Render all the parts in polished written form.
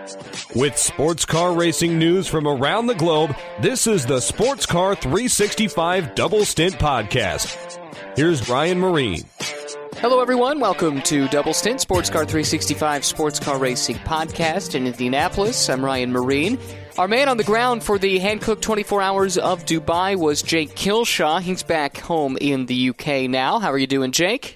With sports car racing news from around the globe, this is the Sports Car 365 Double Stint Podcast. Here's Ryan Marine. Hello, everyone. Welcome to Double Stint, Sports Car 365 Sports Car Racing Podcast in Indianapolis. I'm Ryan Marine. Our man on the ground for the Hankook 24 Hours of Dubai was Jake Kilshaw. He's back home in the UK now. How are you doing, Jake?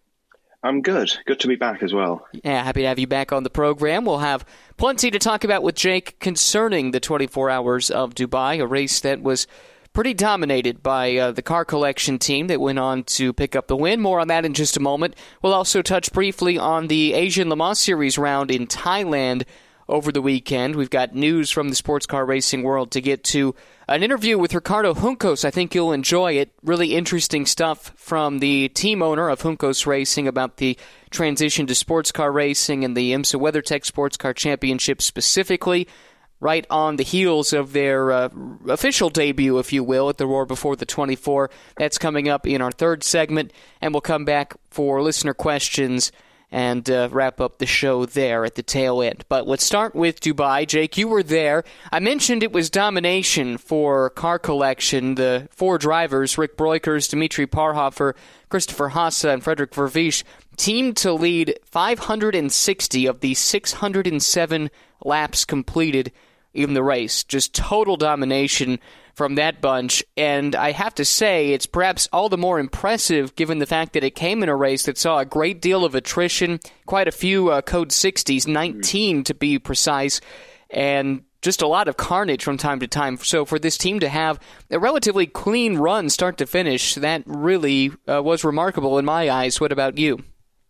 I'm good. Good to be back as well. Yeah, happy to have you back on the program. We'll have plenty to talk about with Jake concerning the 24 Hours of Dubai, a race that was pretty dominated by the car collection team that went on to pick up the win. More on that in just a moment. We'll also touch briefly on the Asian Le Mans Series round in Thailand over the weekend. We've got news from the sports car racing world to get to. An interview with Ricardo Juncos. I think you'll enjoy it. Really interesting stuff from the team owner of Juncos Racing about the transition to sports car racing and the IMSA WeatherTech Sports Car Championship specifically, right on the heels of their official debut, if you will, at the Roar Before the 24. That's coming up in our third segment, and we'll come back for listener questions and wrap up the show there at the tail end. But let's start with Dubai. Jake, you were there. I mentioned it was domination for car collection. The four drivers, Rick Breukers, Dimitri Parhofer, Christopher Haase, and Frederick Vervisch, teamed to lead 560 of the 607 laps completed in the race. Just total domination from that bunch, and I have to say it's perhaps all the more impressive given the fact that it came in a race that saw a great deal of attrition, quite a few code 60s, 19 to be precise, and just a lot of carnage from time to time. So for this team to have a relatively clean run start to finish, that really was remarkable in my eyes. What about you?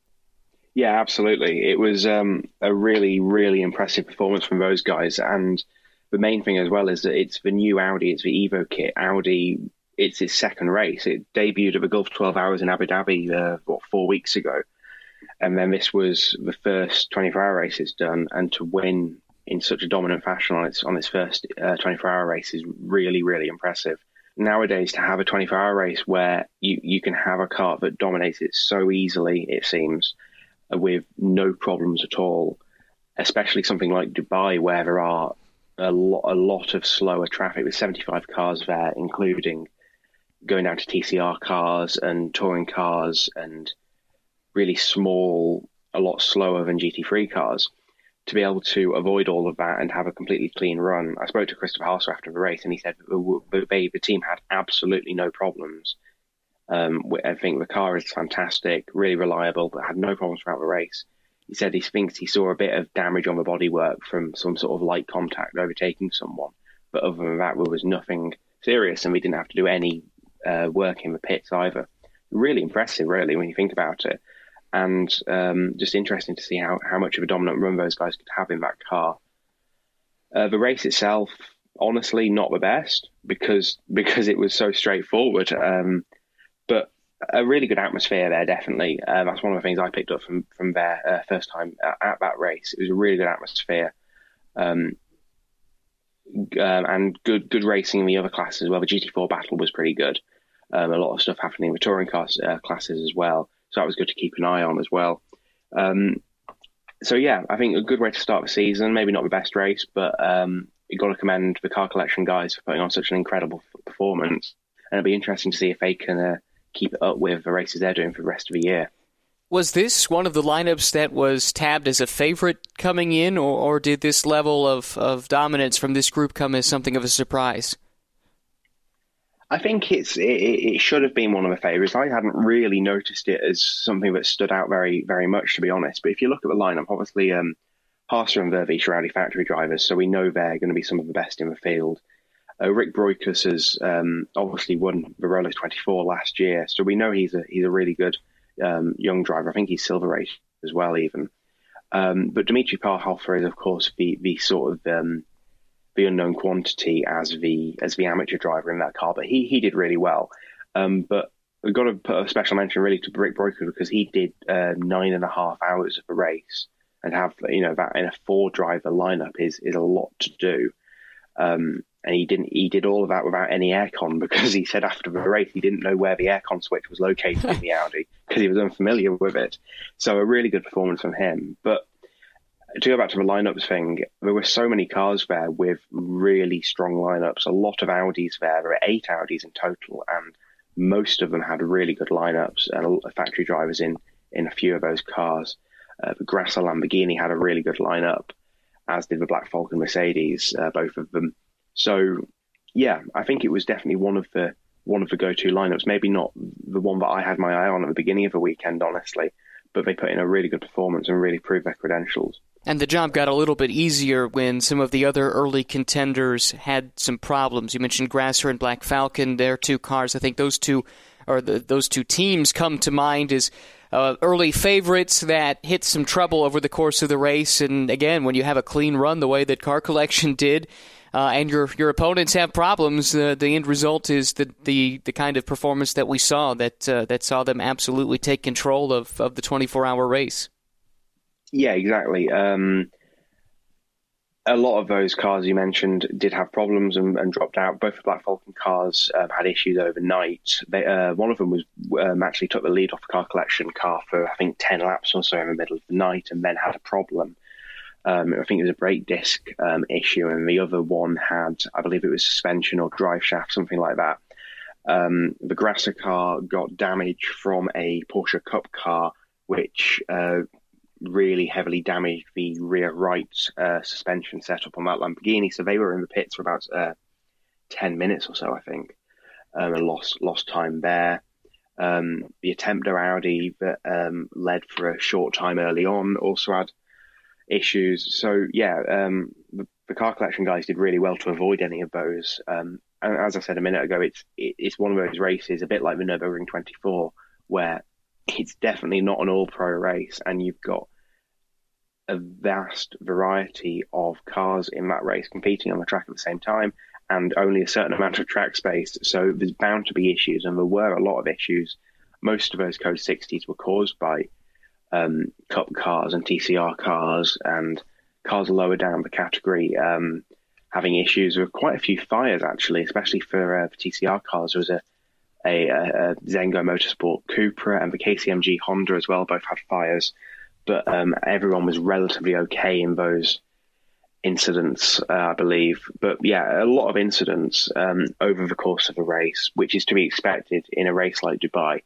Yeah, absolutely. It was a really, really impressive performance from those guys. And the main thing as well is that it's the new Audi, it's the Evo kit. Audi, it's its second race. It debuted at the Gulf 12 Hours in Abu Dhabi, 4 weeks ago. And then this was the first 24-hour race it's done. And to win in such a dominant fashion on its first 24-hour race is really, really impressive. Nowadays, to have a 24-hour race where you can have a car that dominates it so easily, it seems, with no problems at all, especially something like Dubai where there are a lot of slower traffic with 75 cars there, including going down to TCR cars and touring cars and really small, a lot slower than GT3 cars. To be able to avoid all of that and have a completely clean run. I spoke to Christopher Haase after the race and he said the team had absolutely no problems. I think the car is fantastic, really reliable, but had no problems throughout the race. He said he thinks he saw a bit of damage on the bodywork from some sort of light contact overtaking someone. But other than that, there was nothing serious and we didn't have to do any work in the pits either. Really impressive, really, when you think about it. And just interesting to see how much of a dominant run those guys could have in that car. The race itself, honestly, not the best because it was so straightforward. But a really good atmosphere there, definitely. That's one of the things I picked up from their first time at that race. It was a really good atmosphere, and good racing in the other classes as well. The GT4 battle was pretty good. A lot of stuff happening in the touring classes as well. So that was good to keep an eye on as well. So yeah, I think a good way to start the season. Maybe not the best race, but you've got to commend the car collection guys for putting on such an incredible performance. And it'll be interesting to see if they can keep it up with the races they're doing for the rest of the year. Was this one of the lineups that was tabbed as a favorite coming in, or did this level of dominance from this group come as something of a surprise? I think it should have been one of the favourites. I hadn't really noticed it as something that stood out very, very much, to be honest. But if you look at the lineup, obviously Haase and Vervisch are Audi factory drivers, so we know they're going to be some of the best in the field. Rick Breukers has obviously won the Rolex 24 last year, so we know he's a really good young driver. I think he's silver rated as well, even. But Dimitri Parhofer is, of course, the sort of the unknown quantity as the amateur driver in that car, but he did really well. But we've got to put a special mention really to Rick Breukers because he did 9.5 hours of a race, and have that in a 4-driver lineup is a lot to do. And he did all of that without any aircon because he said after the race he didn't know where the aircon switch was located in the Audi because he was unfamiliar with it. So a really good performance from him. But to go back to the lineups thing, there were so many cars there with really strong lineups. A lot of Audis there. There were 8 Audis in total, and most of them had really good lineups and factory drivers in a few of those cars. The Grasser Lamborghini had a really good lineup, as did the Black Falcon Mercedes, both of them. So, yeah, I think it was definitely one of the go-to lineups. Maybe not the one that I had my eye on at the beginning of the weekend, honestly, but they put in a really good performance and really proved their credentials. And the job got a little bit easier when some of the other early contenders had some problems. You mentioned Grasser and Black Falcon, their 2 cars. I think those two teams come to mind as early favorites that hit some trouble over the course of the race. And again, when you have a clean run the way that Car Collection did, and your opponents have problems, the end result is the kind of performance that we saw that saw them absolutely take control of the 24-hour race. Yeah, exactly. A lot of those cars you mentioned did have problems and dropped out. Both the Black Falcon cars had issues overnight. One of them was actually took the lead off the Car Collection car for, I think, 10 laps or so in the middle of the night, and then had a problem. I think it was a brake disc issue, and the other one had, I believe it was suspension or drive shaft, something like that. The Grasser car got damage from a Porsche Cup car, which really heavily damaged the rear right suspension setup on that Lamborghini. So they were in the pits for about 10 minutes or so, I think, and lost time there. The Attempter Audi that led for a short time early on also had issues. So yeah, the Car Collection guys did really well to avoid any of those. And as I said a minute ago, it's one of those races, a bit like the Nürburgring 24, where it's definitely not an all-pro race, and you've got a vast variety of cars in that race competing on the track at the same time, and only a certain amount of track space. So there's bound to be issues, and there were a lot of issues. Most of those Code 60s were caused by Cup cars and TCR cars and cars lower down the category having issues. There were quite a few fires, actually, especially for TCR cars. There was a Zengo Motorsport Cupra and the KCMG Honda as well, both had fires, but everyone was relatively okay in those incidents, I believe. But yeah, a lot of incidents over the course of a race, which is to be expected in a race like Dubai.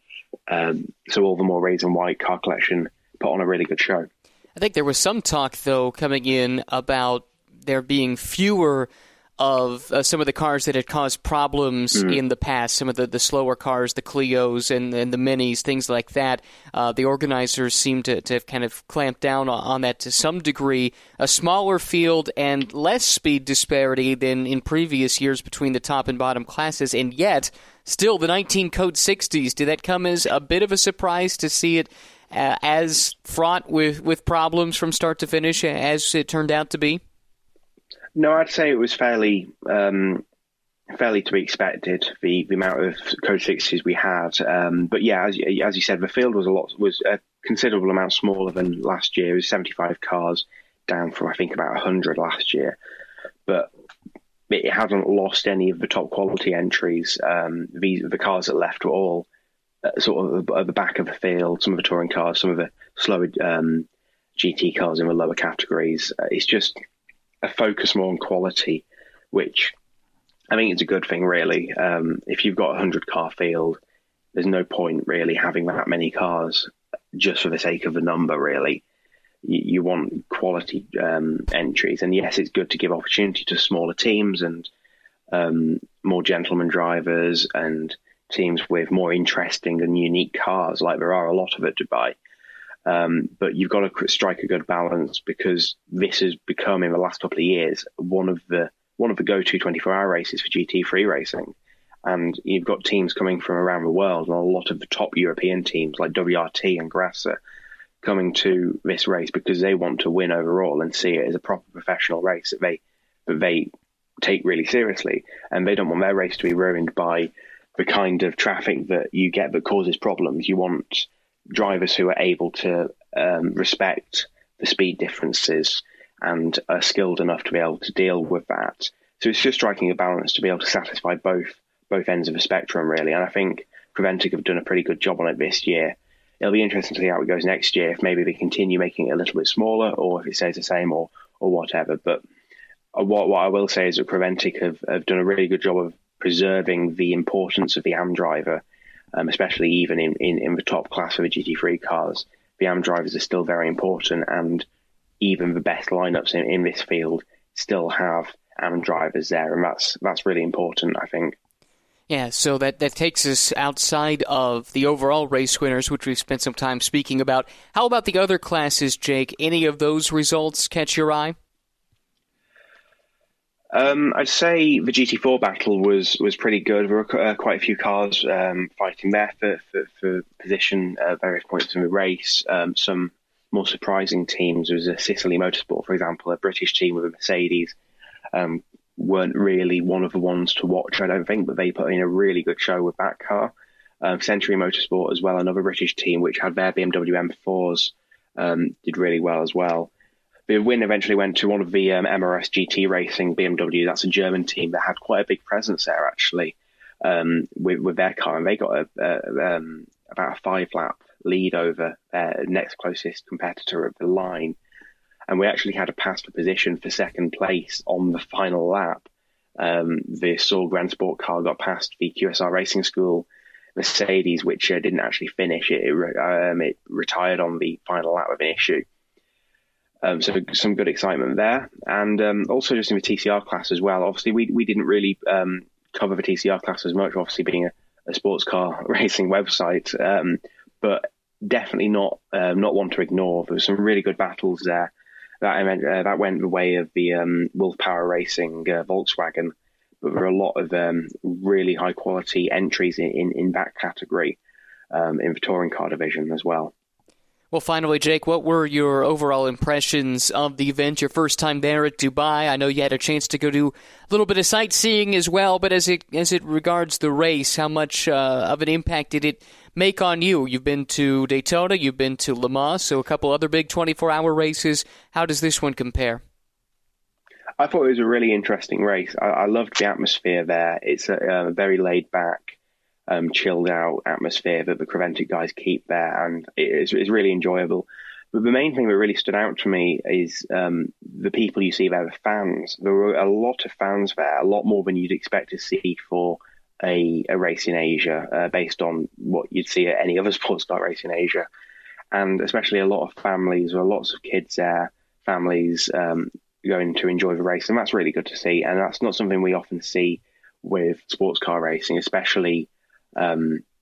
So all the more reason why Car Collection put on a really good show. I think there was some talk, though, coming in about there being fewer of some of the cars that had caused problems in the past, some of the slower cars, the Clios and the Minis, things like that. The organizers seem to have kind of clamped down on that to some degree. A smaller field and less speed disparity than in previous years between the top and bottom classes, and yet still the 19 Code 60s. Did that come as a bit of a surprise to see it as fraught with problems from start to finish as it turned out to be? No, I'd say it was fairly to be expected, the amount of Code 60s we had. But yeah, as you said, the field was a considerable amount smaller than last year. It was 75 cars down from, I think, about 100 last year. But it hasn't lost any of the top quality entries. The cars that left were all sort of at the back of the field. Some of the touring cars, some of the slower GT cars in the lower categories. It's just a focus more on quality, which I think it's a good thing, really. If you've got a 100-car field, there's no point really having that many cars just for the sake of the number, really. You want quality entries. And yes, it's good to give opportunity to smaller teams and more gentleman drivers and teams with more interesting and unique cars, like there are a lot of at Dubai. But you've got to strike a good balance, because this has become, in the last couple of years, one of the go-to 24-hour races for GT3 racing. And you've got teams coming from around the world, and a lot of the top European teams like WRT and Grasser coming to this race because they want to win overall and see it as a proper professional race that they take really seriously. And they don't want their race to be ruined by the kind of traffic that you get that causes problems. You want drivers who are able to respect the speed differences and are skilled enough to be able to deal with that. So it's just striking a balance to be able to satisfy both ends of the spectrum, really. And I think Preventic have done a pretty good job on it this year. it'll be interesting to see how it goes next year, if maybe they continue making it a little bit smaller or if it stays the same or whatever. But what I will say is that Creventic have done a really good job of preserving the importance of the AM driver, especially even in the top class of the GT3 cars. The AM drivers are still very important, and even the best lineups in this field still have AM drivers there, and that's really important, I think. Yeah, so that takes us outside of the overall race winners, which we've spent some time speaking about. How about the other classes, Jake? Any of those results catch your eye? I'd say the GT4 battle was pretty good. There were quite a few cars fighting there for position at various points in the race. Some more surprising teams. There was a Sicily Motorsport, for example, a British team with a Mercedes. Weren't really one of the ones to watch, I don't think, but they put in a really good show with that car. Century Motorsport as well, another British team, which had their BMW M4s, did really well as well. The win eventually went to one of the MRS GT Racing BMW. That's a German team that had quite a big presence there, actually, with their car. And they got about a 5-lap lead over their next closest competitor of the line. And we actually had a pass for position for second place on the final lap. The Saul Grand Sport car got past the QSR Racing School Mercedes, which didn't actually finish. It retired on the final lap of an issue. So some good excitement there. And also just in the TCR class as well. Obviously, we didn't really cover the TCR class as much, obviously being a sports car racing website. But definitely not one to ignore. There were some really good battles there. That went the way of the Wolf Power Racing Volkswagen, but there were a lot of really high quality entries in that category in the touring car division as well. Well, finally, Jake, what were your overall impressions of the event? Your first time there at Dubai. I know you had a chance to go do a little bit of sightseeing as well, but as it regards the race, how much of an impact did it make on you? You've been to Daytona, you've been to Le Mans, so a couple other big 24-hour races. How does this one compare? I thought it was a really interesting race. I loved the atmosphere there. It's a very laid-back, chilled out atmosphere that the Creventic guys keep there, and it's really enjoyable. But the main thing that really stood out to me is the people you see there, the fans. There were a lot of fans there, a lot more than you'd expect to see for a race in Asia, based on what you'd see at any other sports car race in Asia. And especially a lot of families, there were lots of kids there, families going to enjoy the race, and that's really good to see. And that's not something we often see with sports car racing, especially a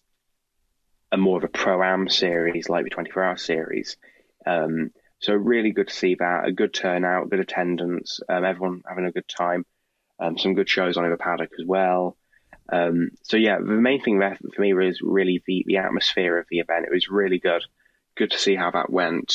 more of a Pro-Am series like the 24-hour series. So really good to see that, a good turnout, good attendance, everyone having a good time, some good shows on in the paddock as well. So yeah, the main thing there for me was really the atmosphere of the event. It was really good to see how that went.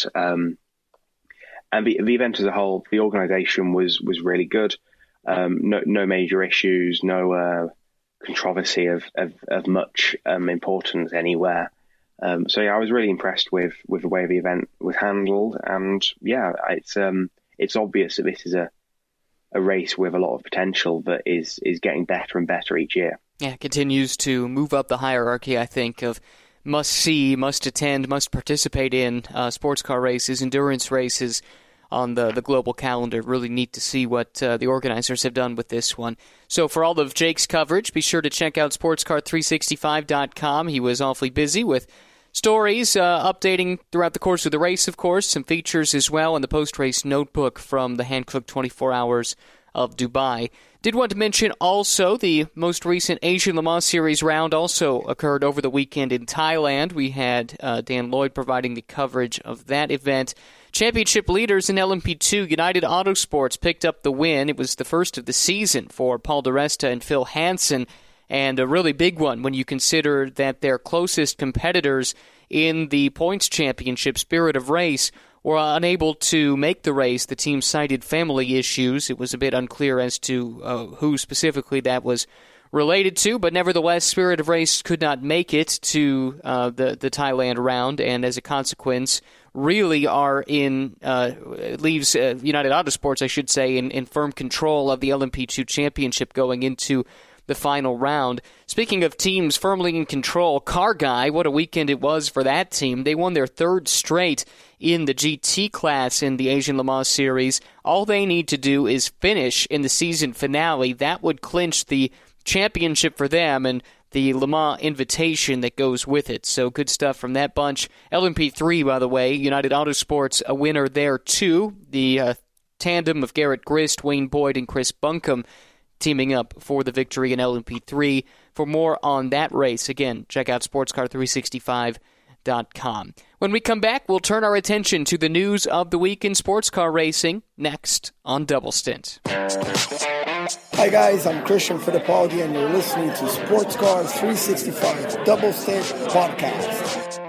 And the event as a whole, the organisation was really good. No major issues, no controversy of much importance anywhere. So yeah, I was really impressed with the way the event was handled, and yeah, it's obvious that this is a race with a lot of potential that is getting better and better each year. Yeah, it continues to move up the hierarchy, I think, of must see, must attend, must participate in sports car races, endurance races on the global calendar. Really neat to see what the organizers have done with this one. So for all of Jake's coverage, be sure to check out sportscar365.com. He was awfully busy with stories, updating throughout the course of the race, of course, some features as well, and the post-race notebook from the Hankook 24 Hours of Dubai. Did want to mention also the most recent Asian Le Mans Series round also occurred over the weekend in Thailand. We had Dan Lloyd providing the coverage of that event. Championship leaders in LMP2, United Autosports, picked up the win. It was the first of the season for Paul di Resta and Phil Hansen, and a really big one when you consider that their closest competitors in the points championship, Spirit of Race, were unable to make the race. The team cited family issues. It was a bit unclear as to who specifically that was related to, but nevertheless, Spirit of Race could not make it to the Thailand round, and as a consequence, really are leaves United Autosports, I should say, in firm control of the LMP2 championship going into the final round. Speaking of teams firmly in control, Car Guy, what a weekend it was for that team. They won their third straight in the GT class in the Asian Le Mans Series. All they need to do is finish in the season finale. That would clinch the championship for them and the Le Mans invitation that goes with it. So good stuff from that bunch. LMP3, by the way, United Autosports, a winner there too. The tandem of Garrett Grist, Wayne Boyd, and Chris Buncombe teaming up for the victory in LMP3. For more on that race, again, check out sportscar365.com. When we come back, we'll turn our attention to the news of the week in sports car racing, next on Double Stint. Hi guys, I'm Christian Fittipaldi, and you're listening to Sports Car 365 Double Stint Podcast.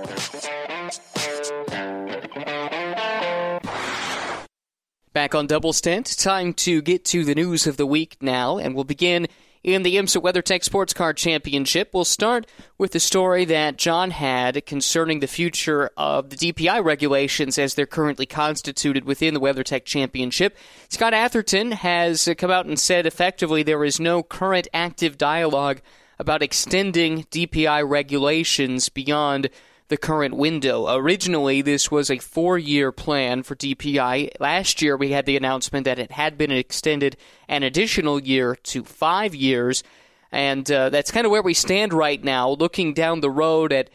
Back on Double Stint, time to get to the news of the week now, and we'll begin in the IMSA WeatherTech Sports Car Championship. We'll start with the story that John had concerning the future of the DPI regulations as they're currently constituted within the WeatherTech Championship. Scott Atherton has come out and said effectively there is no current active dialogue about extending DPI regulations beyond the current window. Originally, this was a 4-year plan for DPI. Last year, we had the announcement that it had been extended an additional year to 5 years, and that's kind of where we stand right now, looking down the road at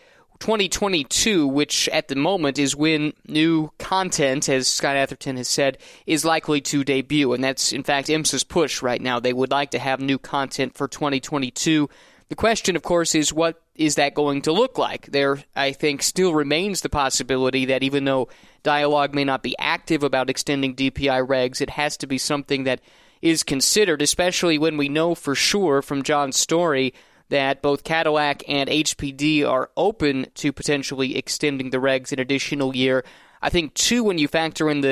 2022, which at the moment is when new content, as Scott Atherton has said, is likely to debut, and that's, in fact, IMSA's push right now. They would like to have new content for 2022. The question, of course, is what is that going to look like? There, I think, still remains the possibility that even though dialogue may not be active about extending DPI regs, it has to be something that is considered, especially when we know for sure from John's story that both Cadillac and HPD are open to potentially extending the regs an additional year. I think, too, when you factor in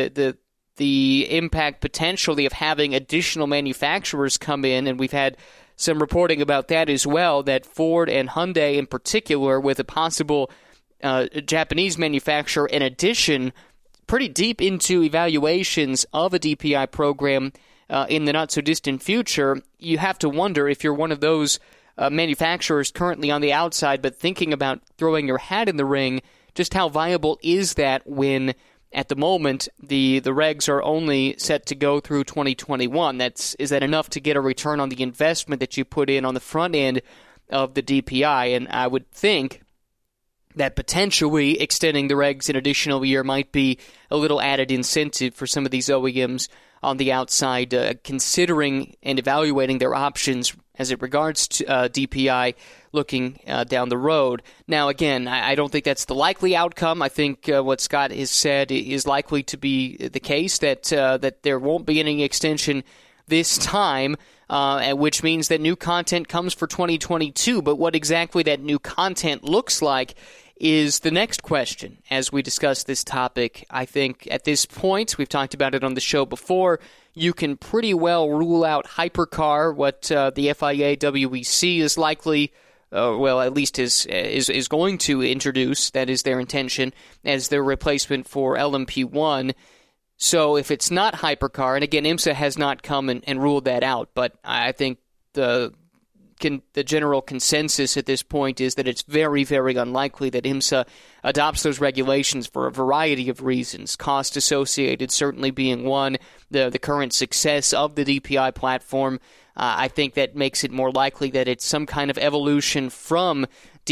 the impact potentially of having additional manufacturers come in, and we've had some reporting about that as well, that Ford and Hyundai in particular, with a possible Japanese manufacturer in addition, pretty deep into evaluations of a DPI program in the not-so-distant future, you have to wonder if you're one of those manufacturers currently on the outside but thinking about throwing your hat in the ring, just how viable is that when at the moment, the regs are only set to go through 2021. Is that enough to get a return on the investment that you put in on the front end of the DPI? And I would think that potentially extending the regs an additional year might be a little added incentive for some of these OEMs on the outside, considering and evaluating their options as it regards to DPI looking down the road. Now, again, I don't think that's the likely outcome. I think what Scott has said is likely to be the case, that there won't be any extension this time, which means that new content comes for 2022. But what exactly that new content looks like is the next question as we discuss this topic. I think at this point, we've talked about it on the show before, you can pretty well rule out hypercar, what the FIA WEC is likely, at least is going to introduce, that is their intention, as their replacement for LMP1. So if it's not hypercar, and again, IMSA has not come and ruled that out, but I think the general consensus at this point is that it's very, very unlikely that IMSA adopts those regulations for a variety of reasons. Cost associated certainly being one. The current success of the DPI platform, I think that makes it more likely that it's some kind of evolution from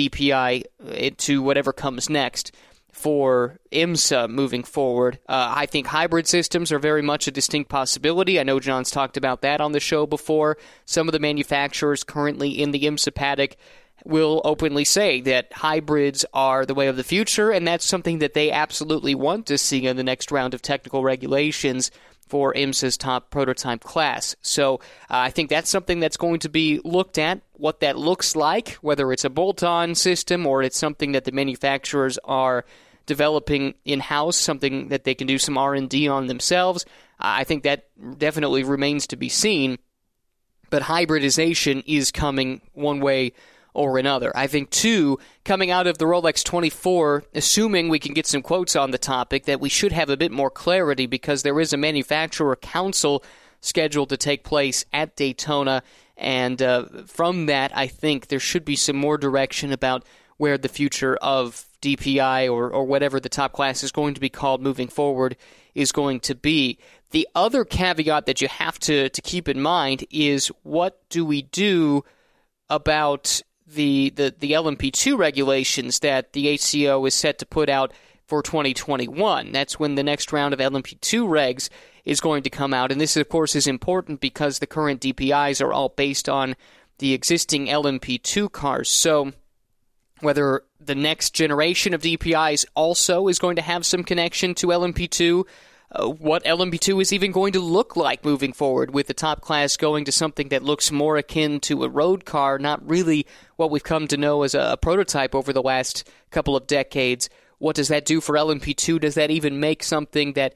DPI to whatever comes next for IMSA moving forward. I think hybrid systems are very much a distinct possibility. I know John's talked about that on the show before. Some of the manufacturers currently in the IMSA paddock will openly say that hybrids are the way of the future, and that's something that they absolutely want to see in the next round of technical regulations for IMSA's top prototype class. So I think that's something that's going to be looked at, what that looks like, whether it's a bolt-on system or it's something that the manufacturers are developing in-house, something that they can do some R&D on themselves. I think that definitely remains to be seen, but hybridization is coming one way or another. I think, too, coming out of the Rolex 24, assuming we can get some quotes on the topic, that we should have a bit more clarity because there is a manufacturer council scheduled to take place at Daytona And from that, I think there should be some more direction about where the future of DPI or whatever the top class is going to be called moving forward is going to be. The other caveat that you have to keep in mind is, what do we do about the LMP2 regulations that the HCO is set to put out for 2021? That's when the next round of LMP2 regs is going to come out. And this, of course, is important because the current DPIs are all based on the existing LMP2 cars. So whether the next generation of DPIs also is going to have some connection to LMP2, what LMP2 is even going to look like moving forward, with the top class going to something that looks more akin to a road car, not really what we've come to know as a prototype over the last couple of decades. What does that do for LMP2? Does that even make something that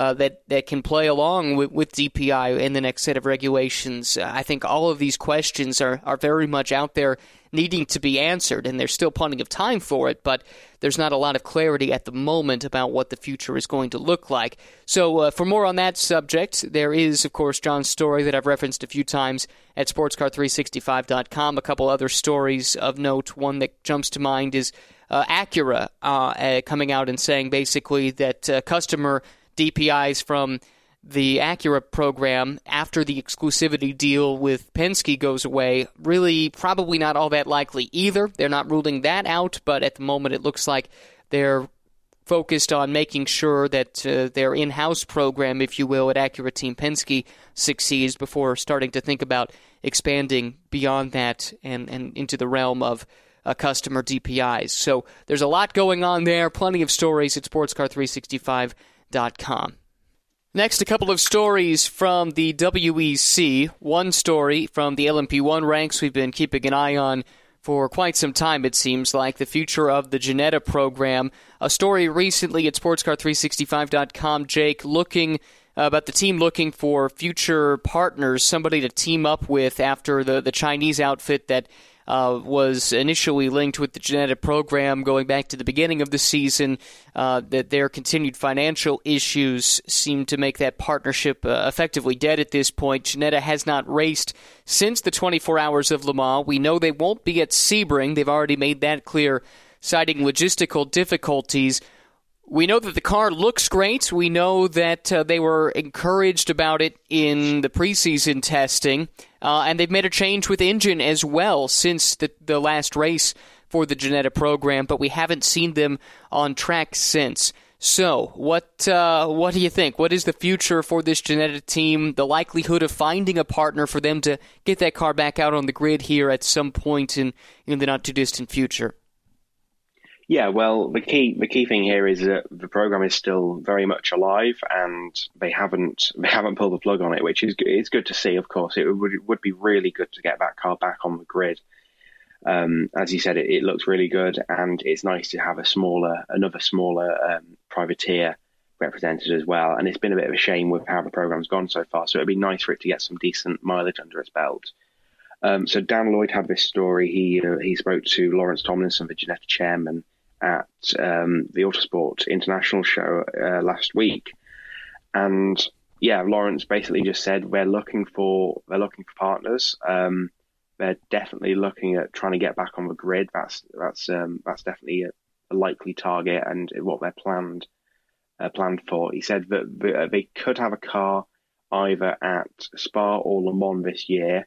can play along with DPI in the next set of regulations? I think all of these questions are very much out there needing to be answered, and there's still plenty of time for it, but there's not a lot of clarity at the moment about what the future is going to look like. So for more on that subject, there is, of course, John's story that I've referenced a few times at sportscar365.com. A couple other stories of note. One that jumps to mind is Acura coming out and saying basically that customer DPIs from the Acura program after the exclusivity deal with Penske goes away, really probably not all that likely either. They're not ruling that out, but at the moment it looks like they're focused on making sure that their in-house program, if you will, at Acura Team Penske succeeds before starting to think about expanding beyond that and into the realm of customer DPIs. So there's a lot going on there, plenty of stories at sportscar365.com. Next, a couple of stories from the WEC. One story from the LMP1 ranks we've been keeping an eye on for quite some time, it seems like, the future of the Ginetta program. A story recently at sportscar365.com, Jake, about the team looking for future partners, somebody to team up with after the Chinese outfit that was initially linked with the Ginetta program going back to the beginning of the season, that their continued financial issues seem to make that partnership effectively dead at this point. Ginetta has not raced since the 24 Hours of Le Mans. We know they won't be at Sebring. They've already made that clear, citing logistical difficulties. We know that the car looks great. We know that they were encouraged about it in the preseason testing. And they've made a change with engine as well since the last race for the Ginetta program, but we haven't seen them on track since. So, what do you think? What is the future for this Ginetta team? The likelihood of finding a partner for them to get that car back out on the grid here at some point in the not-too-distant future? Yeah, well, the key thing here is that the program is still very much alive, and they haven't pulled the plug on it, which is good to see. Of course, it would be really good to get that car back on the grid. As you said, it looks really good, and it's nice to have another smaller privateer represented as well. And it's been a bit of a shame with how the program's gone so far. So it'd be nice for it to get some decent mileage under its belt. So Dan Lloyd had this story. He spoke to Lawrence Tomlinson, the Ginetta chairman, at the Autosport International show last week, and Lawrence basically just said they're looking for partners. They're definitely looking at trying to get back on the grid. That's definitely a likely target and what they're planned for. He said that they could have a car either at Spa or Le Mans this year,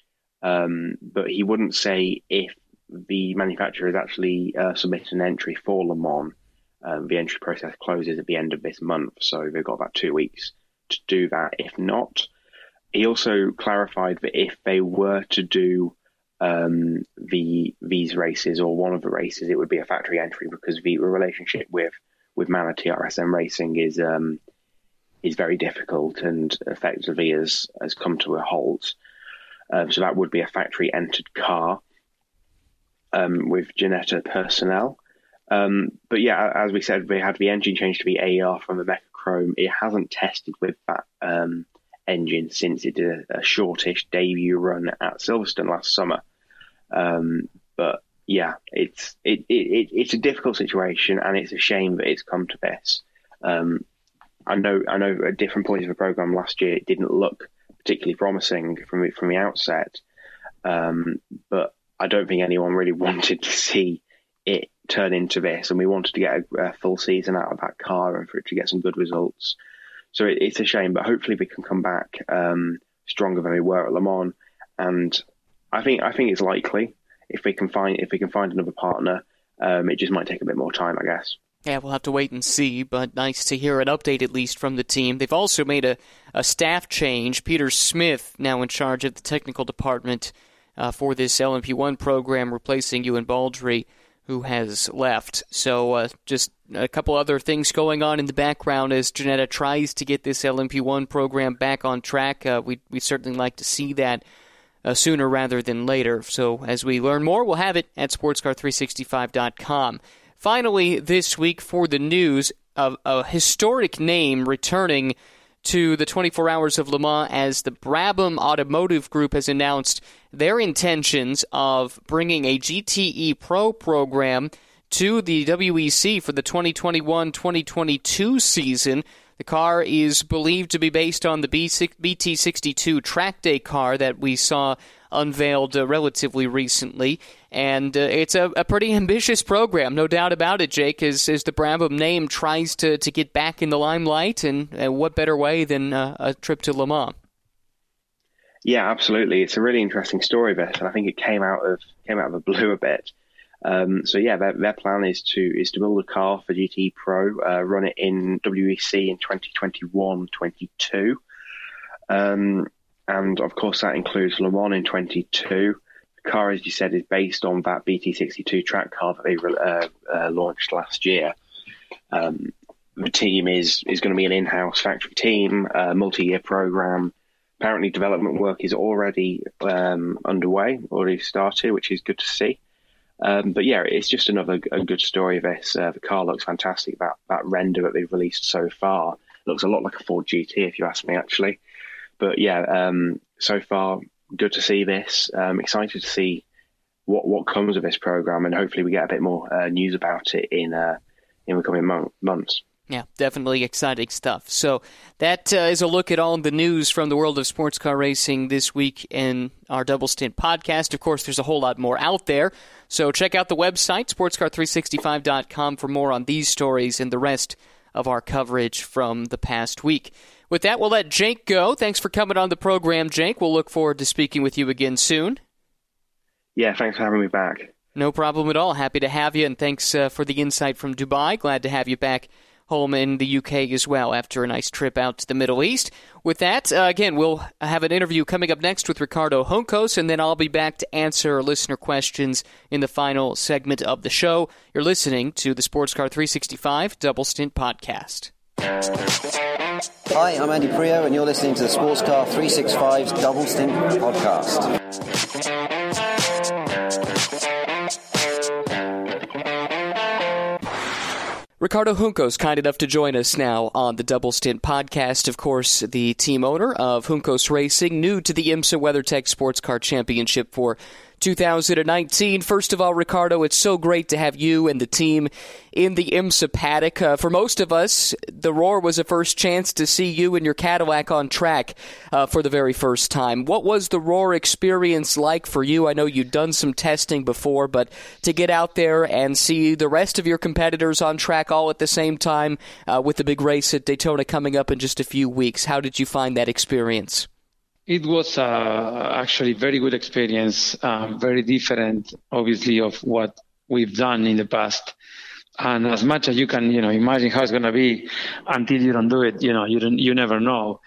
but he wouldn't say if the manufacturer has actually submitted an entry for Le Mans. The entry process closes at the end of this month, so they've got about 2 weeks to do that. If not, he also clarified that if they were to do these races or one of the races, it would be a factory entry, because the relationship with Manor TRSM Racing is very difficult and effectively has come to a halt. So that would be a factory entered car. With Ginetta personnel. But yeah, as we said, they had the engine change to the AER from the Mechachrome. It hasn't tested with that engine since it did a shortish debut run at Silverstone last summer. But yeah, it's a difficult situation, and it's a shame that it's come to this. I know at different points of the program last year, it didn't look particularly promising from the outset. But I don't think anyone really wanted to see it turn into this, and we wanted to get a full season out of that car and for it to get some good results. So it's a shame, but hopefully we can come back stronger than we were at Le Mans. And I think it's likely if we can find another partner. It just might take a bit more time, I guess. Yeah, we'll have to wait and see, but nice to hear an update at least from the team. They've also made a staff change. Peter Smith now in charge of the technical department for this LMP1 program, replacing Ewan Baldry, who has left. So just a couple other things going on in the background as Ginetta tries to get this LMP1 program back on track. We'd certainly like to see that sooner rather than later. So as we learn more, we'll have it at sportscar365.com. Finally, this week for the news, a historic name returning to the 24 Hours of Le Mans as the Brabham Automotive Group has announced their intentions of bringing a GTE Pro program to the WEC for the 2021-2022 season. The car is believed to be based on the BT62 track day car that we saw unveiled relatively recently. And it's a pretty ambitious program, no doubt about it, Jake, as the Brabham name tries to get back in the limelight. And what better way than a trip to Le Mans? Yeah, absolutely. It's a really interesting story, this, and I think it came out of the blue a bit. So yeah, their plan is to build a car for GT Pro, run it in WEC in 2021-22, and of course that includes Le Mans in 22. The car, as you said, is based on that BT62 track car that they launched last year. The team is going to be an in-house factory team, multi-year program. Apparently, development work is already underway, already started, which is good to see. But yeah, it's just a good story of this. The car looks fantastic. That render that they've released so far looks a lot like a Ford GT, if you ask me, actually. But yeah, so far, good to see this. Excited to see what comes of this program, and hopefully we get a bit more news about it in the coming months. Yeah, definitely exciting stuff. So that is a look at all the news from the world of sports car racing this week in our Double Stint podcast. Of course, there's a whole lot more out there. So check out the website, sportscar365.com, for more on these stories and the rest of our coverage from the past week. With that, we'll let Jake go. Thanks for coming on the program, Jake. We'll look forward to speaking with you again soon. Yeah, thanks for having me back. No problem at all. Happy to have you, and thanks for the insight from Dubai. Glad to have you back home in the UK as well after a nice trip out to the Middle East. With that, again, we'll have an interview coming up next with Ricardo Juncos, and then I'll be back to answer listener questions in the final segment of the show. You're listening to the Sports Car 365 Double Stint Podcast. Hi, I'm Andy Prio, and you're listening to the Sports Car 365's Double Stint Podcast. Ricardo Juncos, kind enough to join us now on the Double Stint Podcast. Of course, the team owner of Juncos Racing, new to the IMSA WeatherTech Sports Car Championship for 2019. First of all, Ricardo, it's so great to have you and the team in the IMSA paddock. For most of us, the Roar was a first chance to see you and your Cadillac on track for the very first time. What was the Roar experience like for you? I know you'd done some testing before, but to get out there and see the rest of your competitors on track all at the same time with the big race at Daytona coming up in just a few weeks, how did you find that experience? It was actually a very good experience, very different, obviously, of what we've done in the past. And as much as you can, imagine how it's going to be until you don't do it, you never know.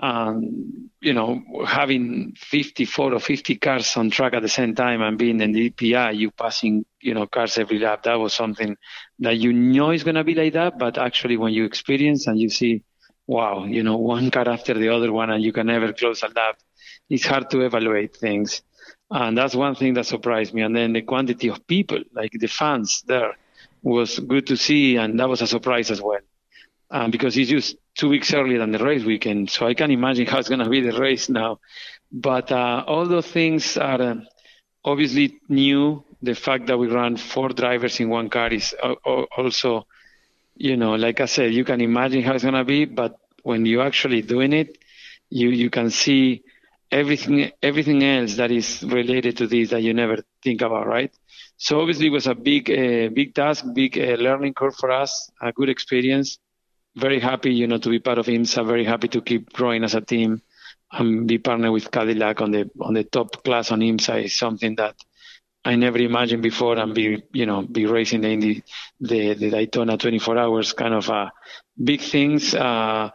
Having 54 or 50 cars on track at the same time and being in the DPI, you passing, cars every lap, that was something that is going to be like that. But actually, when you experience and you see, wow, one car after the other one, and you can never close a lap. It's hard to evaluate things. And that's one thing that surprised me. And then the quantity of people, like the fans there, was good to see. And that was a surprise as well. Because it's just 2 weeks earlier than the race weekend. So I can imagine how it's going to be the race now. But all those things are obviously new. The fact that we ran 4 drivers in one car is also, like I said, you can imagine how it's going to be, but when you're actually doing it, you can see everything else that is related to this that you never think about, right? So obviously it was a big task, big learning curve for us, a good experience. Very happy, to be part of IMSA. Very happy to keep growing as a team and be partnered with Cadillac on the top class on IMSA is something that I never imagined before, and be racing the Daytona 24 hours, kind of big things for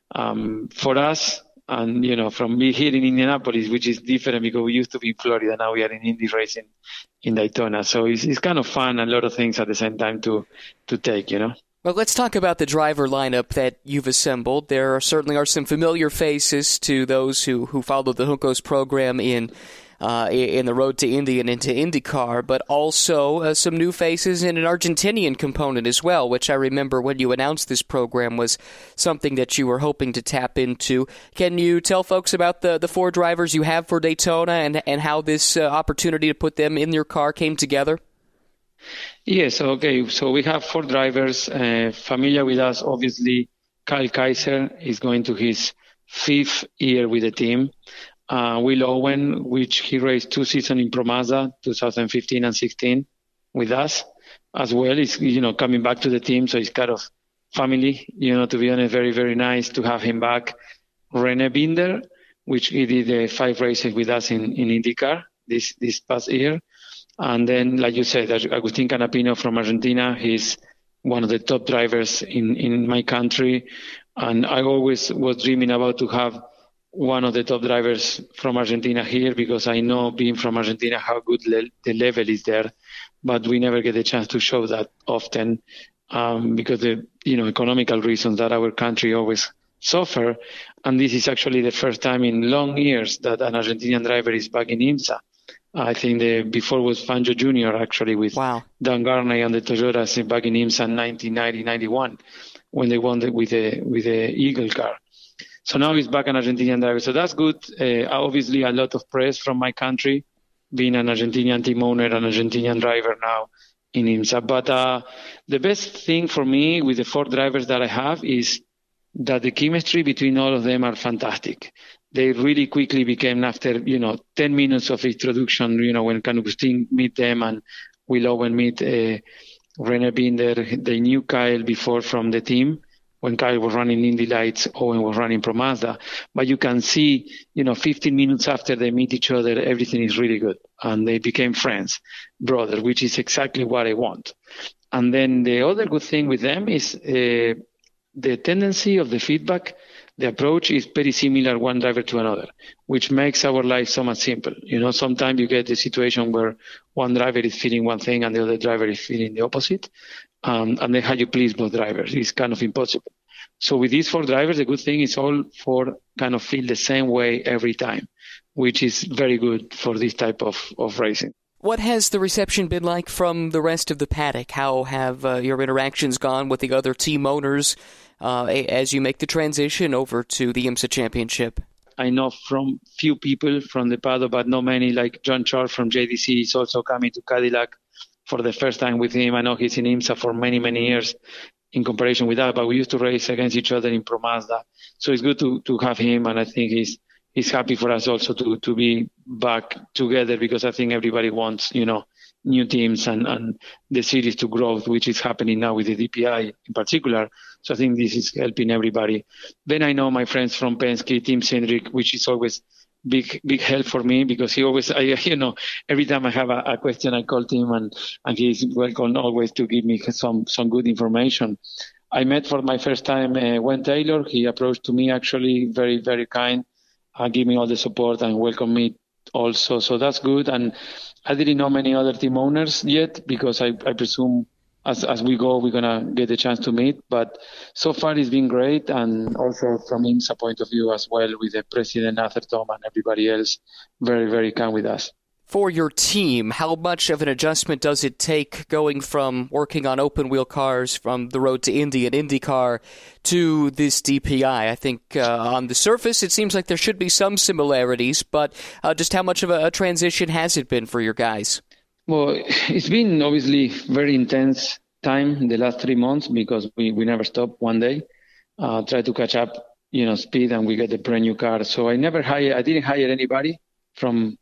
us. And from me here in Indianapolis, which is different because we used to be in Florida, now we are in Indy racing in Daytona. So it's kind of fun, a lot of things at the same time to take. Well, let's talk about the driver lineup that you've assembled. There certainly are some familiar faces to those who followed the Juncos program in the road to Indy and into IndyCar, but also some new faces and an Argentinian component as well, which I remember when you announced this program was something that you were hoping to tap into. Can you tell folks about the 4 drivers you have for Daytona and how this opportunity to put them in your car came together? Yes, okay. So we have 4 drivers familiar with us. Obviously, Kyle Kaiser is going to his 5th year with the team. Will Owen, which he raced 2 seasons in Pro Mazda, 2015 and 16, with us as well. He's coming back to the team, so it's kind of family. To be honest, very very nice to have him back. René Binder, which he did 5 races with us in IndyCar this past year. And then, like you said, Agustin Canapino from Argentina. He's one of the top drivers in my country. And I always was dreaming about to have one of the top drivers from Argentina here, because I know, being from Argentina, how good the level is there. But we never get a chance to show that often because the economical reasons that our country always suffer. And this is actually the first time in long years that an Argentinian driver is back in IMSA. I think before was Fangio Jr. actually with Dan Garney and the Toyotas back in IMSA in 1990-91 when they won with the Eagle car. So now he's back an Argentinian driver. So that's good. Obviously a lot of press from my country, being an Argentinian team owner, an Argentinian driver now in IMSA. But the best thing for me with the 4 drivers that I have is that the chemistry between all of them are fantastic. They really quickly became, after 10 minutes of introduction, when Agustin meet them and Will Owen meet René Binder, they knew Kyle before from the team. When Kyle was running Indy Lights, Owen was running Pro Mazda. But you can see, 15 minutes after they meet each other, everything is really good. And they became friends, brothers, which is exactly what I want. And then the other good thing with them is the tendency of the feedback. The approach is very similar, one driver to another, which makes our life so much simple. Sometimes you get the situation where one driver is feeling one thing and the other driver is feeling the opposite. And then how you please both drivers is kind of impossible. So with these 4 drivers, the good thing is all 4 kind of feel the same way every time, which is very good for this type of racing. What has the reception been like from the rest of the paddock? How have your interactions gone with the other team owners as you make the transition over to the IMSA Championship? I know from few people from the paddock, but not many, like John Charles from JDC is also coming to Cadillac for the first time with him. I know he's in IMSA for many, many years in comparison with that, but we used to race against each other in Pro Mazda. So it's good to have him, and I think he's happy for us also to be back together, because I think everybody wants, new teams and the series to grow, which is happening now with the DPI in particular. So I think this is helping everybody. Then I know my friends from Penske, Tim Cindric, which is always big help for me, because he always, every time I have a question, I call him and he's welcome always to give me some good information. I met for my first time Wayne Taylor. He approached to me actually very, very kind, give me all the support and welcome me also. So that's good. And I didn't know many other team owners yet, because I presume as we go, we're going to get a chance to meet. But so far it's been great. And also from IMSA point of view as well, with the president, Atherton, and everybody else, very, very kind with us. For your team, how much of an adjustment does it take going from working on open-wheel cars from the road to Indy and IndyCar to this DPI? I think on the surface it seems like there should be some similarities, but just how much of a transition has it been for your guys? Well, it's been obviously very intense time in the last 3 months, because we never stopped one day. Try to catch up speed, and we get a brand new car. So I didn't hire anybody from,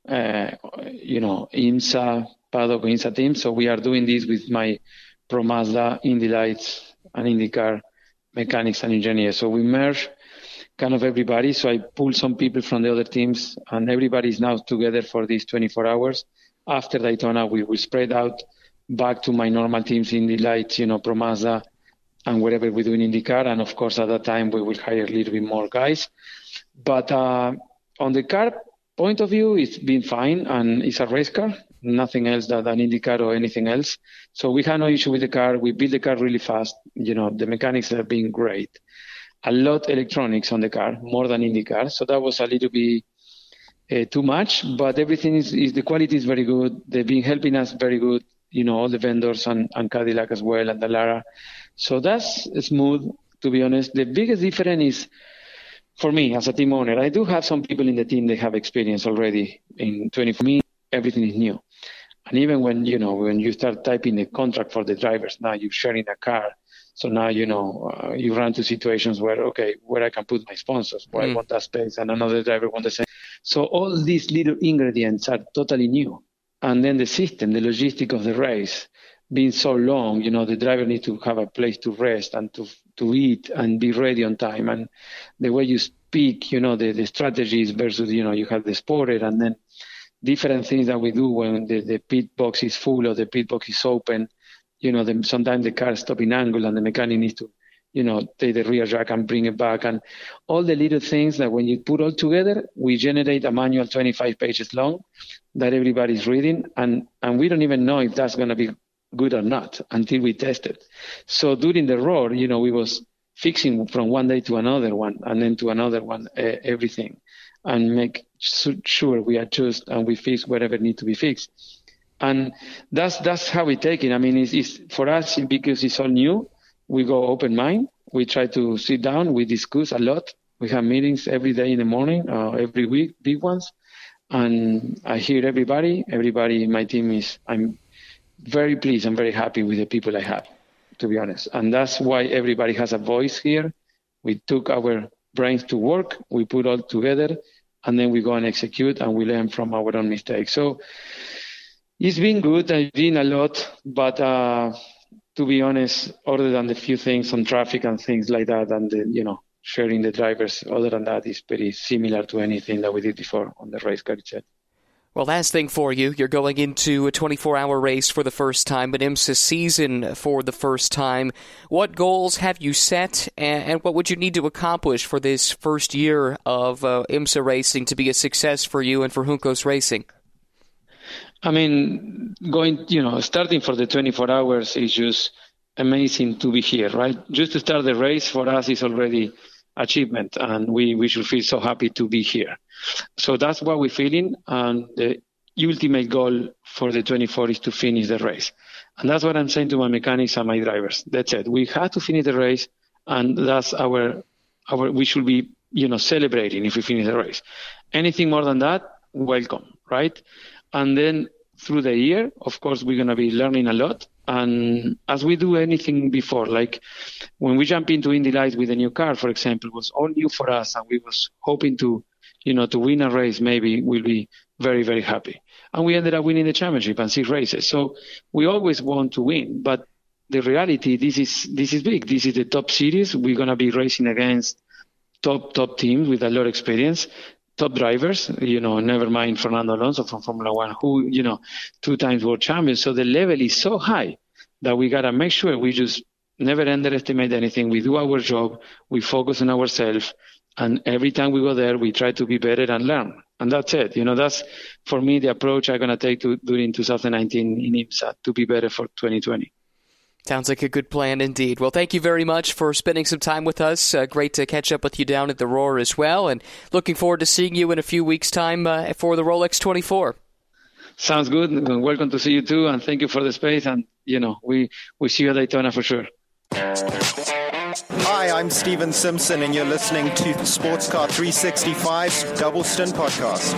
IMSA, paddock, IMSA team. So we are doing this with my Pro Mazda, Indy Lights, and IndyCar mechanics and engineers. So we merge kind of everybody. So I pulled some people from the other teams, and everybody is now together for these 24 hours. After Daytona, we will spread out back to my normal teams, Indy Lights, Pro Mazda, and wherever we do in IndyCar. And of course, at that time, we will hire a little bit more guys. But on the car point of view, it's been fine, and it's a race car, nothing else than IndyCar or anything else. So we had no issue with the car. We built the car really fast. The mechanics have been great. A lot electronics on the car, more than IndyCar. So that was a little bit too much, but everything is the quality is very good. They've been helping us very good, all the vendors and Cadillac as well, and Dallara. So that's smooth, to be honest. The biggest difference is, for me, as a team owner, I do have some people in the team that have experience already. For me, everything is new. And even when you start typing the contract for the drivers, now you're sharing a car. So now, you run to situations where I can put my sponsors, where I want that space and another driver wants the same. So all these little ingredients are totally new. And then the system, the logistic of the race, being so long, the driver needs to have a place to rest and to eat and be ready on time. And the way you speak, the strategies versus, you have the spotter, and then different things that we do when the pit box is full or the pit box is open. Sometimes the car stops in angle and the mechanic needs to, take the rear jack and bring it back. And all the little things that when you put all together, we generate a manual 25 pages long that everybody's reading. And we don't even know if that's going to be good or not until we test it. So during the roar, we was fixing from one day to another one and then to another one, everything, and make sure we adjust and we fix whatever needs to be fixed. And that's how we take it. I mean, it's for us, because it's all new, we go open mind. We try to sit down. We discuss a lot. We have meetings every day in the morning, every week, big ones. And I hear everybody in my team I'm very pleased and very happy with the people I have, to be honest. And that's why everybody has a voice here. We took our brains to work. We put all together, and then we go and execute, and we learn from our own mistakes. So it's been good. I've been a lot, but to be honest, other than the few things on traffic and things like that, and sharing the drivers, other than that, is pretty similar to anything that we did before on the race car itself. Well, last thing for you, you're going into a 24-hour race for the first time, an IMSA season for the first time. What goals have you set, and what would you need to accomplish for this first year of IMSA racing to be a success for you and for Juncos Racing? I mean, starting for the 24 hours is just amazing to be here, right? Just to start the race for us is already achievement, and we should feel so happy to be here. So that's what we're feeling, and the ultimate goal for the 24 is to finish the race. And that's what I'm saying to my mechanics and my drivers. That's it. We have to finish the race, and that's our we should be, celebrating if we finish the race. Anything more than that, welcome, right? And then through the year, of course, we're going to be learning a lot. And as we do anything before, like when we jump into Indy Lights with a new car, for example, it was all new for us, and we was hoping to win a race. Maybe we'll be very, very happy. And we ended up winning the championship and 6 races. So we always want to win, but the reality, this is big. This is the top series. We're going to be racing against top teams with a lot of experience. Top drivers, never mind Fernando Alonso from Formula One, who, 2 times world champion. So the level is so high that we got to make sure we just never underestimate anything. We do our job. We focus on ourselves. And every time we go there, we try to be better and learn. And that's it. That's, for me, the approach I'm going to take during 2019 in IMSA to be better for 2020. Sounds like a good plan indeed. Well, thank you very much for spending some time with us. Great to catch up with you down at the Roar as well. And looking forward to seeing you in a few weeks' time for the Rolex 24. Sounds good. Welcome to see you too. And thank you for the space. And, we see you at Daytona for sure. Hi, I'm Steven Simpson, and you're listening to Sports Car 365's Double Stint Podcast.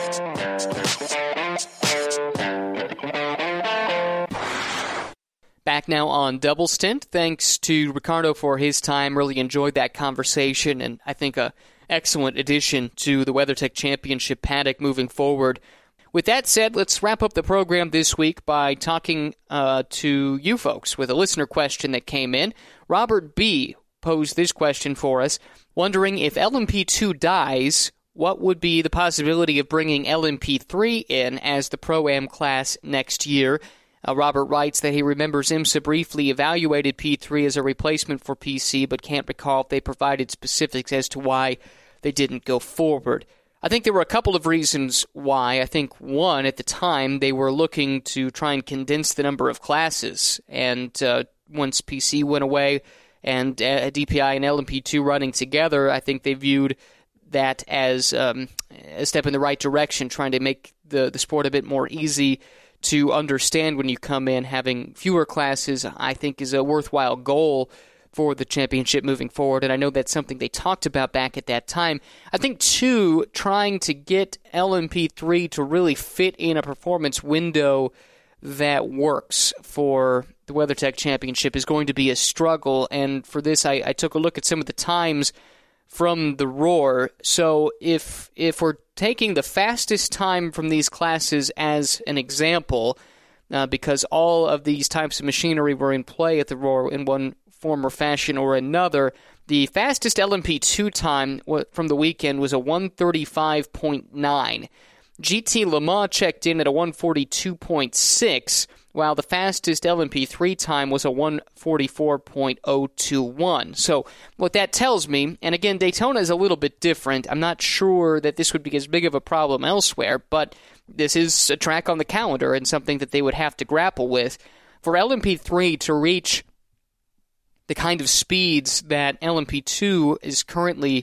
Back back now on Double Stint. Thanks to Ricardo for his time. Really enjoyed that conversation, and I think a excellent addition to the WeatherTech Championship paddock moving forward. With that said, let's wrap up the program this week by talking to you folks with a listener question that came in. Robert B. posed this question for us, wondering if LMP2 dies, what would be the possibility of bringing LMP3 in as the Pro-Am class next year? Robert writes that he remembers IMSA briefly evaluated P3 as a replacement for PC, but can't recall if they provided specifics as to why they didn't go forward. I think there were a couple of reasons why. I think, one, at the time, they were looking to try and condense the number of classes. And once PC went away and DPI and LMP2 running together, I think they viewed that as a step in the right direction, trying to make the sport a bit more easy to understand when you come in. Having fewer classes, I think, is a worthwhile goal for the championship moving forward, and I know that's something they talked about back at that time. I think, two, trying to get LMP3 to really fit in a performance window that works for the WeatherTech Championship is going to be a struggle, and for this I took a look at some of the times from the Roar. So if we're taking the fastest time from these classes as an example, because all of these types of machinery were in play at the Roar in one form or fashion or another, the fastest LMP2 time from the weekend was a 1:35.9. GT Le Mans checked in at a 1:42.6, while the fastest LMP3 time was a 1:44.021. So what that tells me, and again, Daytona is a little bit different. I'm not sure that this would be as big of a problem elsewhere, but this is a track on the calendar and something that they would have to grapple with. For LMP3 to reach the kind of speeds that LMP2 is currently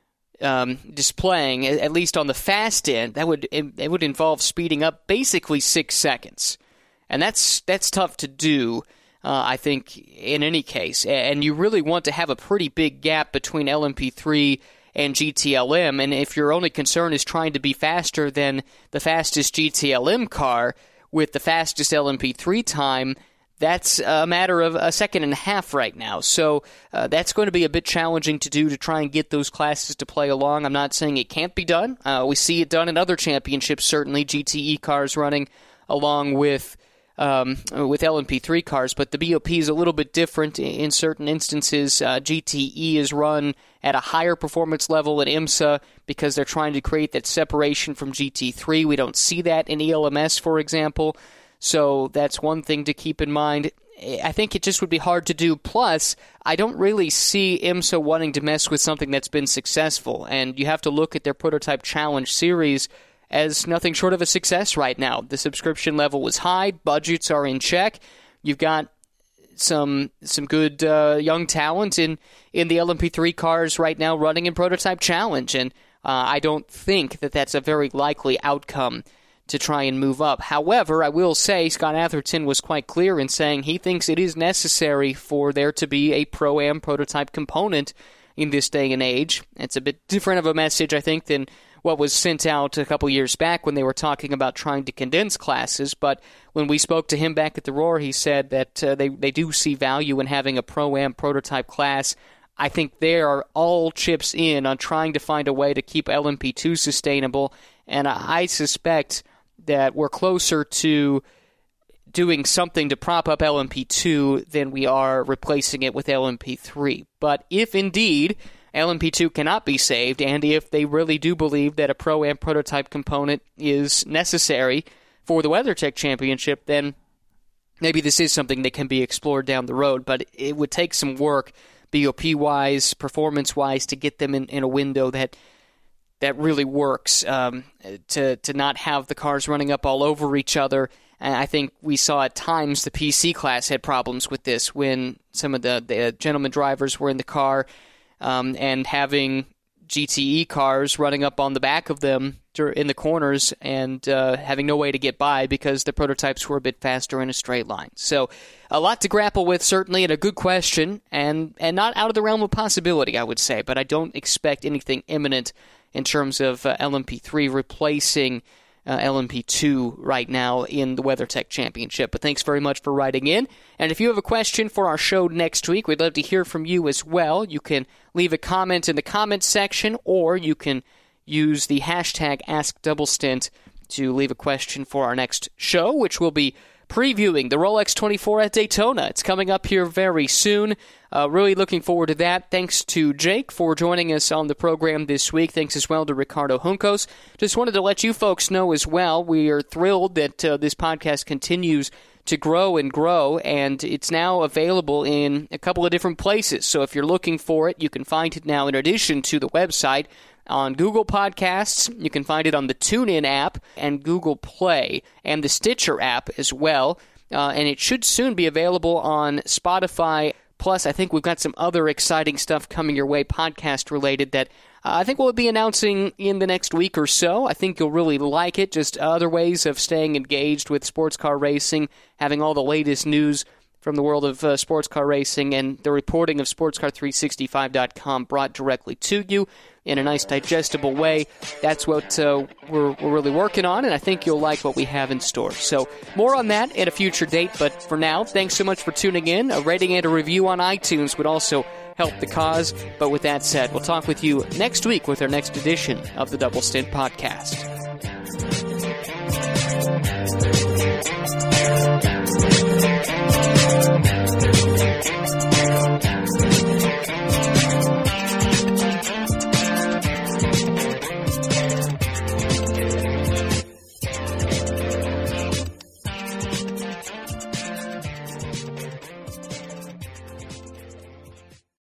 displaying, at least on the fast end, it would involve speeding up basically 6 seconds. And that's tough to do, I think, in any case. And you really want to have a pretty big gap between LMP3 and GTLM. And if your only concern is trying to be faster than the fastest GTLM car with the fastest LMP3 time, that's a matter of a second and a half right now. So that's going to be a bit challenging to do to try and get those classes to play along. I'm not saying it can't be done. We see it done in other championships, certainly, GTE cars running along with LMP3 cars, but the BOP is a little bit different in certain instances. GTE is run at a higher performance level at IMSA because they're trying to create that separation from GT3. We don't see that in ELMS, for example. So that's one thing to keep in mind. I think it just would be hard to do. Plus, I don't really see IMSA wanting to mess with something that's been successful. And you have to look at their Prototype Challenge series as nothing short of a success right now. The subscription level was high. Budgets are in check. You've got some good young talent in the LMP3 cars right now running in Prototype Challenge. And I don't think that that's a very likely outcome to try and move up. However, I will say Scott Atherton was quite clear in saying he thinks it is necessary for there to be a Pro-Am prototype component in this day and age. It's a bit different of a message, I think, than what was sent out a couple years back when they were talking about trying to condense classes. But when we spoke to him back at the Roar, he said that they do see value in having a Pro-Am prototype class. I think they are all chips in on trying to find a way to keep LMP2 sustainable, and I suspect that we're closer to doing something to prop up LMP2 than we are replacing it with LMP3. But if indeed LMP2 cannot be saved, and if they really do believe that a Pro-Am prototype component is necessary for the WeatherTech Championship, then maybe this is something that can be explored down the road. But it would take some work, BOP-wise, performance-wise, to get them in a window that really works, to not have the cars running up all over each other. And I think we saw at times the PC class had problems with this when some of the gentleman drivers were in the car and having GTE cars running up on the back of them in the corners and having no way to get by because the prototypes were a bit faster in a straight line. So a lot to grapple with, certainly, and a good question, and not out of the realm of possibility, I would say, but I don't expect anything imminent in terms of LMP3 replacing LMP2 right now in the WeatherTech Championship. But thanks very much for writing in. And if you have a question for our show next week, we'd love to hear from you as well. You can leave a comment in the comments section, or you can use the hashtag AskDoubleStint to leave a question for our next show, which will be previewing the Rolex 24 at Daytona. It's coming up here very soon. Really looking forward to that. Thanks to Jake for joining us on the program this week. Thanks as well to Ricardo Juncos. Just wanted to let you folks know as well, we are thrilled that this podcast continues to grow, and it's now available in a couple of different places. So if you're looking for it, you can find it now in addition to the website on Google Podcasts. You can find it on the TuneIn app and Google Play and the Stitcher app as well. And it should soon be available on Spotify. Plus, I think we've got some other exciting stuff coming your way, podcast-related, that I think we'll be announcing in the next week or so. I think you'll really like it. Just other ways of staying engaged with sports car racing, having all the latest news from the world of sports car racing, and the reporting of SportsCar365.com brought directly to you in a nice, digestible way. That's what we're really working on, and I think you'll like what we have in store. So more on that at a future date, but for now, thanks so much for tuning in. A rating and a review on iTunes would also help the cause. But with that said, we'll talk with you next week with our next edition of the Double Stint Podcast.